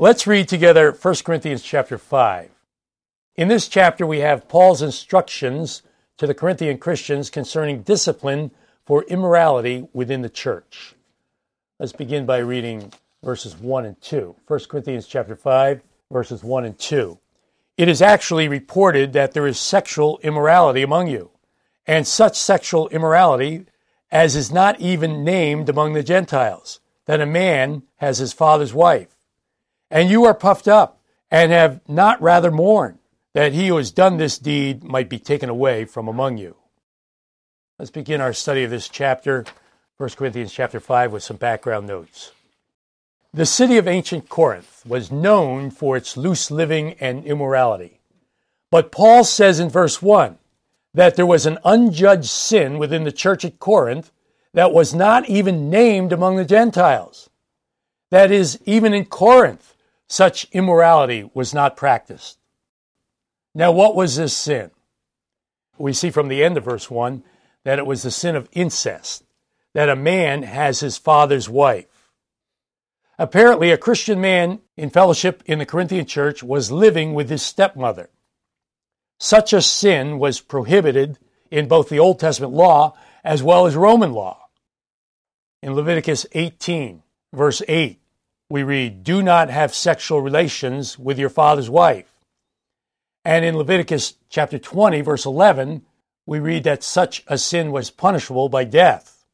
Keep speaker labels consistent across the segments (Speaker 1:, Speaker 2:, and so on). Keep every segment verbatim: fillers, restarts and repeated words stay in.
Speaker 1: Let's read together First Corinthians chapter five. In this chapter, we have Paul's instructions to the Corinthian Christians concerning discipline for immorality within the church. Let's begin by reading verses one and two. First Corinthians chapter five, verses one and two. It is actually reported that there is sexual immorality among you, and such sexual immorality as is not even named among the Gentiles, that a man has his father's wife. And you are puffed up, and have not rather mourned, that he who has done this deed might be taken away from among you. Let's begin our study of this chapter, First Corinthians chapter five, with some background notes. The city of ancient Corinth was known for its loose living and immorality. But Paul says in verse one that there was an unjudged sin within the church at Corinth that was not even named among the Gentiles. That is, even in Corinth, such immorality was not practiced. Now, what was this sin? We see from the end of verse one that it was the sin of incest, that a man has his father's wife. Apparently, a Christian man in fellowship in the Corinthian church was living with his stepmother. Such a sin was prohibited in both the Old Testament law as well as Roman law. In Leviticus eighteen, verse eight, we read, "Do not have sexual relations with your father's wife." And in Leviticus chapter twenty, verse eleven, we read that such a sin was punishable by death.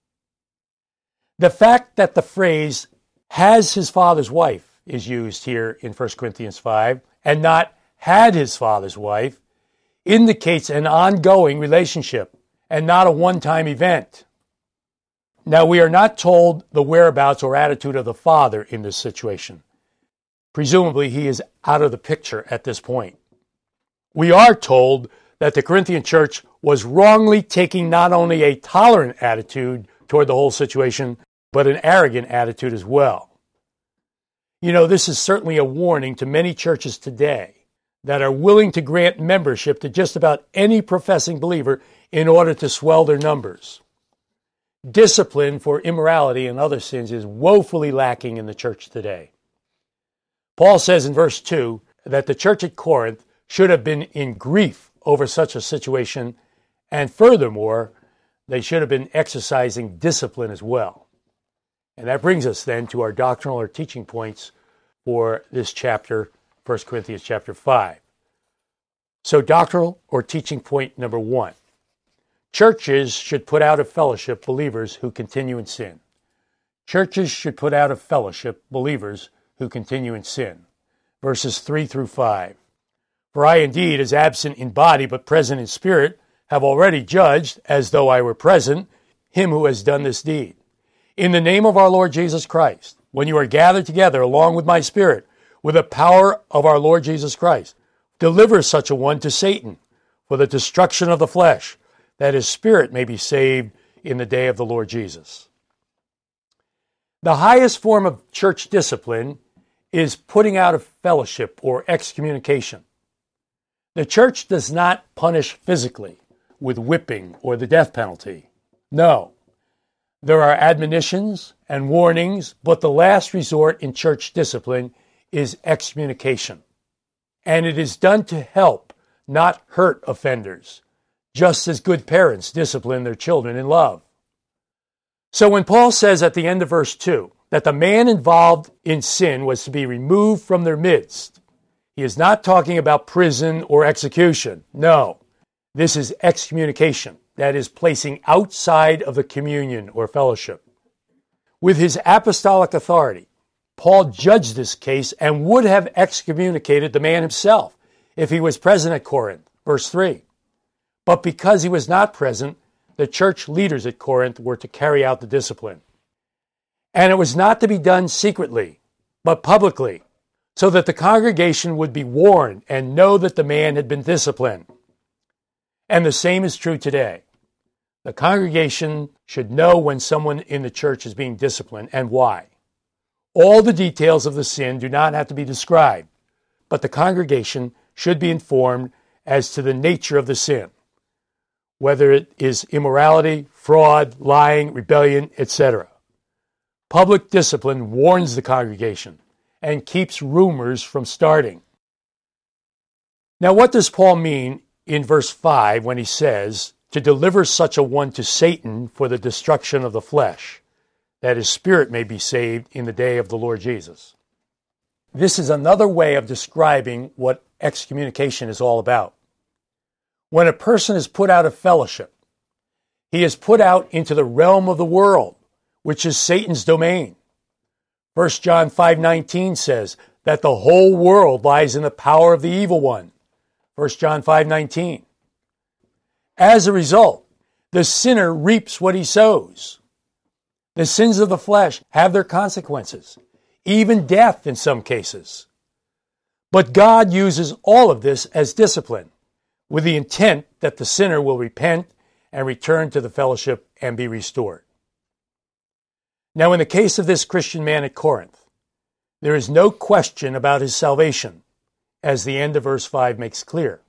Speaker 1: The fact that the phrase "has his father's wife" is used here in First Corinthians five, and not "had his father's wife," indicates an ongoing relationship and not a one-time event. Now, we are not told the whereabouts or attitude of the father in this situation. Presumably, he is out of the picture at this point. We are told that the Corinthian church was wrongly taking not only a tolerant attitude toward the whole situation, but an arrogant attitude as well. You know, this is certainly a warning to many churches today that are willing to grant membership to just about any professing believer in order to swell their numbers. Discipline for immorality and other sins is woefully lacking in the church today. Paul says in verse two that the church at Corinth should have been in grief over such a situation, and furthermore, they should have been exercising discipline as well. And that brings us then to our doctrinal or teaching points for this chapter, First Corinthians chapter five. So doctrinal or teaching point number one. Churches should put out of fellowship believers who continue in sin. Churches should put out of fellowship believers who continue in sin. Verses three through five. For I indeed, as absent in body but present in spirit, have already judged, as though I were present, him who has done this deed. In the name of our Lord Jesus Christ, when you are gathered together along with my spirit, with the power of our Lord Jesus Christ, deliver such a one to Satan for the destruction of the flesh, that his spirit may be saved in the day of the Lord Jesus. The highest form of church discipline is putting out of fellowship or excommunication. The church does not punish physically with whipping or the death penalty. No. There are admonitions and warnings, but the last resort in church discipline is excommunication. And it is done to help, not hurt offenders, just as good parents discipline their children in love. So when Paul says at the end of verse two that the man involved in sin was to be removed from their midst, he is not talking about prison or execution. No, this is excommunication, that is, placing outside of the communion or fellowship. With his apostolic authority, Paul judged this case and would have excommunicated the man himself if he was present at Corinth. Verse three. But because he was not present, the church leaders at Corinth were to carry out the discipline. And it was not to be done secretly, but publicly, so that the congregation would be warned and know that the man had been disciplined. And the same is true today. The congregation should know when someone in the church is being disciplined and why. All the details of the sin do not have to be described, but the congregation should be informed as to the nature of the sin, whether it is immorality, fraud, lying, rebellion, et cetera. Public discipline warns the congregation, and keeps rumors from starting. Now, what does Paul mean in verse five when he says, to deliver such a one to Satan for the destruction of the flesh, that his spirit may be saved in the day of the Lord Jesus? This is another way of describing what excommunication is all about. When a person is put out of fellowship, he is put out into the realm of the world, which is Satan's domain. First John five nineteen says that the whole world lies in the power of the evil one. First John five nineteen. As a result, the sinner reaps what he sows. The sins of the flesh have their consequences, even death in some cases. But God uses all of this as discipline, with the intent that the sinner will repent and return to the fellowship and be restored. Now, in the case of this Christian man at Corinth, there is no question about his salvation, as the end of verse five makes clear.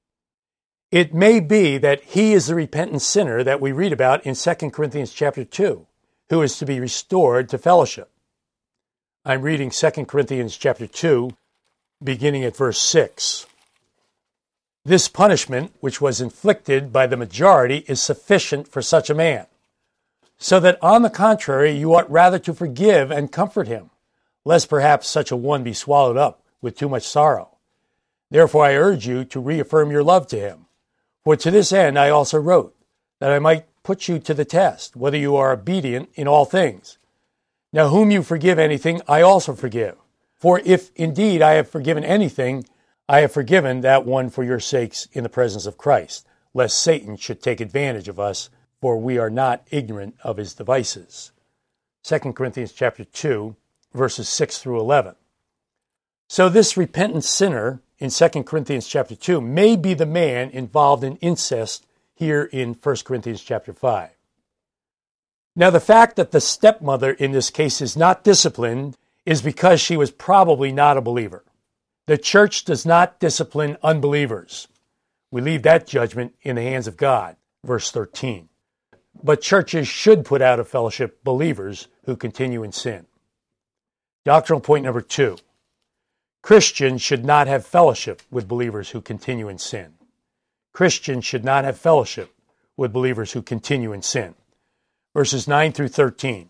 Speaker 1: It may be that he is the repentant sinner that we read about in Second Corinthians chapter two, who is to be restored to fellowship. I'm reading Second Corinthians chapter two, beginning at verse six. This punishment, which was inflicted by the majority, is sufficient for such a man, so that on the contrary you ought rather to forgive and comfort him, lest perhaps such a one be swallowed up with too much sorrow. Therefore I urge you to reaffirm your love to him. For to this end I also wrote, that I might put you to the test, whether you are obedient in all things. Now whom you forgive anything, I also forgive. For if indeed I have forgiven anything, I have forgiven that one for your sakes in the presence of Christ, lest Satan should take advantage of us, for we are not ignorant of his devices. Second Corinthians chapter two, verses six through eleven. So this repentant sinner in Second Corinthians chapter two may be the man involved in incest here in First Corinthians chapter five. Now, the fact that the stepmother in this case is not disciplined is because she was probably not a believer. The church does not discipline unbelievers. We leave that judgment in the hands of God, verse thirteen. But churches should put out of fellowship believers who continue in sin. Doctrinal point number two. Christians should not have fellowship with believers who continue in sin. Christians should not have fellowship with believers who continue in sin. Verses nine through thirteen.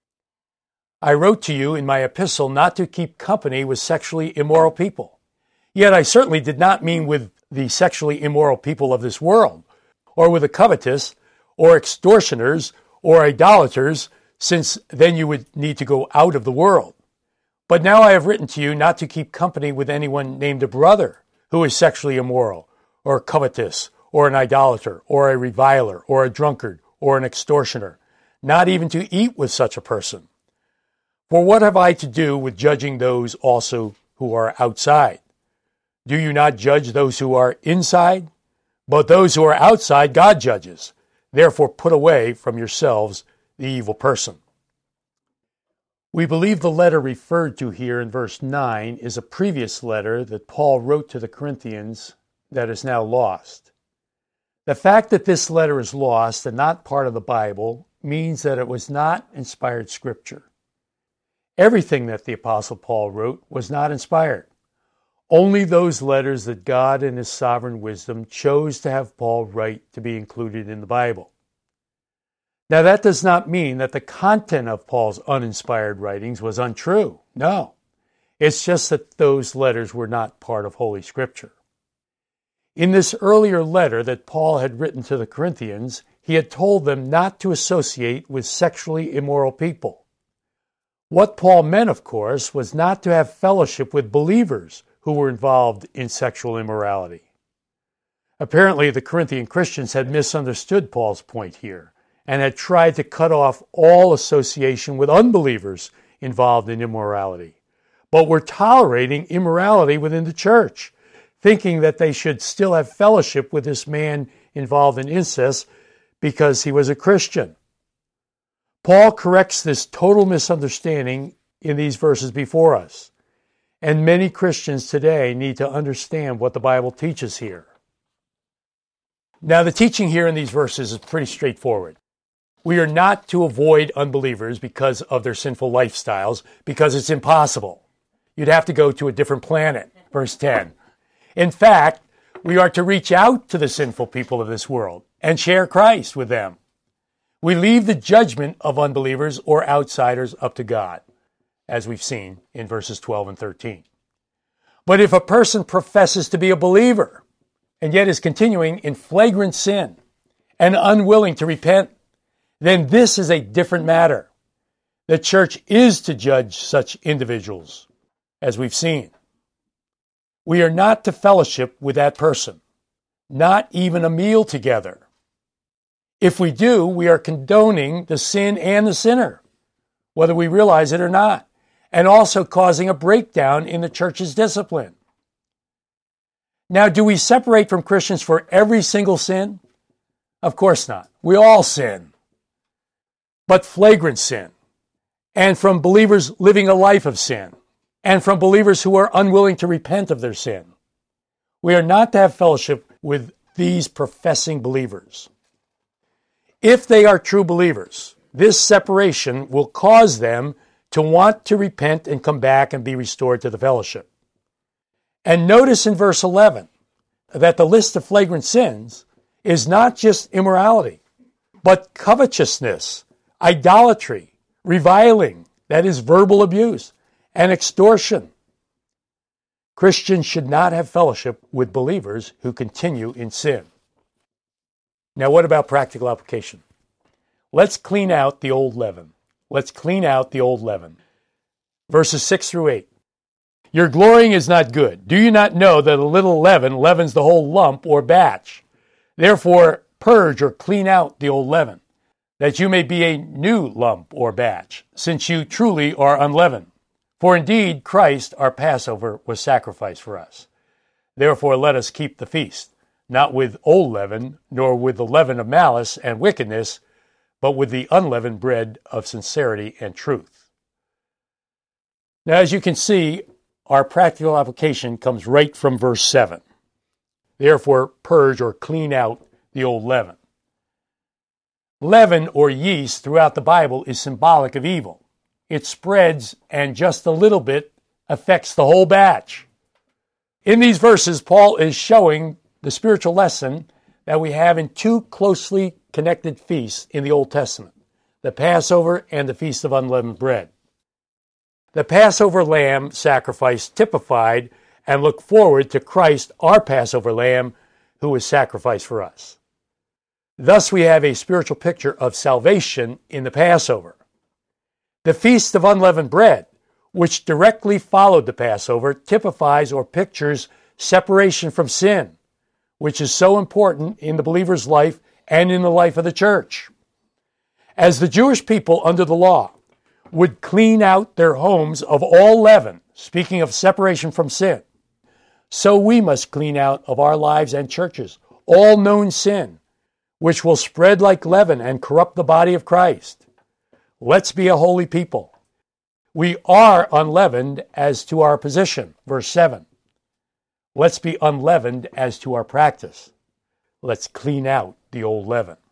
Speaker 1: I wrote to you in my epistle not to keep company with sexually immoral people. Yet I certainly did not mean with the sexually immoral people of this world, or with the covetous, or extortioners, or idolaters, since then you would need to go out of the world. But now I have written to you not to keep company with anyone named a brother who is sexually immoral, or covetous, or an idolater, or a reviler, or a drunkard, or an extortioner, not even to eat with such a person. For what have I to do with judging those also who are outside? Do you not judge those who are inside? But those who are outside God judges. Therefore put away from yourselves the evil person. We believe the letter referred to here in verse nine is a previous letter that Paul wrote to the Corinthians that is now lost. The fact that this letter is lost and not part of the Bible means that it was not inspired scripture. Everything that the Apostle Paul wrote was not inspired. Only those letters that God in his sovereign wisdom chose to have Paul write to be included in the Bible. Now, that does not mean that the content of Paul's uninspired writings was untrue. No. It's just that those letters were not part of Holy Scripture. In this earlier letter that Paul had written to the Corinthians, he had told them not to associate with sexually immoral people. What Paul meant, of course, was not to have fellowship with believers who were involved in sexual immorality. Apparently, the Corinthian Christians had misunderstood Paul's point here and had tried to cut off all association with unbelievers involved in immorality, but were tolerating immorality within the church, thinking that they should still have fellowship with this man involved in incest because he was a Christian. Paul corrects this total misunderstanding in these verses before us, and many Christians today need to understand what the Bible teaches here. Now, the teaching here in these verses is pretty straightforward. We are not to avoid unbelievers because of their sinful lifestyles, because it's impossible. you'd have to go to a different planet. Verse ten. In fact, we are to reach out to the sinful people of this world and share Christ with them. We leave the judgment of unbelievers or outsiders up to God, as we've seen in verses twelve and thirteen. But if a person professes to be a believer and yet is continuing in flagrant sin and unwilling to repent, then this is a different matter. The church is to judge such individuals, as we've seen. We are not to fellowship with that person, not even a meal together. If we do, we are condoning the sin and the sinner, whether we realize it or not, and also causing a breakdown in the church's discipline. Now, do we separate from Christians for every single sin? Of course not. We all sin, but flagrant sin, and from believers living a life of sin, and from believers who are unwilling to repent of their sin. We are not to have fellowship with these professing believers. If they are true believers, this separation will cause them to want to repent and come back and be restored to the fellowship. And notice in verse eleven that the list of flagrant sins is not just immorality, but covetousness, idolatry, reviling, that is verbal abuse, and extortion. Christians should not have fellowship with believers who continue in sin. Now, what about practical application? Let's clean out the old leaven. Let's clean out the old leaven. Verses six through eight. Your glorying is not good. Do you not know that a little leaven leavens the whole lump or batch? Therefore, purge or clean out the old leaven, that you may be a new lump or batch, since you truly are unleavened. For indeed, Christ, our Passover, was sacrificed for us. Therefore, let us keep the feast, not with old leaven, nor with the leaven of malice and wickedness, but with the unleavened bread of sincerity and truth. Now, as you can see, our practical application comes right from verse seven. Therefore, purge or clean out the old leaven. Leaven or yeast throughout the Bible is symbolic of evil. It spreads and just a little bit affects the whole batch. In these verses, Paul is showing the spiritual lesson that we have in two closely connected feasts in the Old Testament, the Passover and the Feast of Unleavened Bread. The Passover lamb sacrifice typified and looked forward to Christ, our Passover lamb, who was sacrificed for us. Thus, we have a spiritual picture of salvation in the Passover. The Feast of Unleavened Bread, which directly followed the Passover, typifies or pictures separation from sin, which is so important in the believer's life and in the life of the church. As the Jewish people under the law would clean out their homes of all leaven, speaking of separation from sin, so we must clean out of our lives and churches all known sin, which will spread like leaven and corrupt the body of Christ. Let's be a holy people. We are unleavened as to our position, verse seven. Let's be unleavened as to our practice. Let's clean out the old leaven.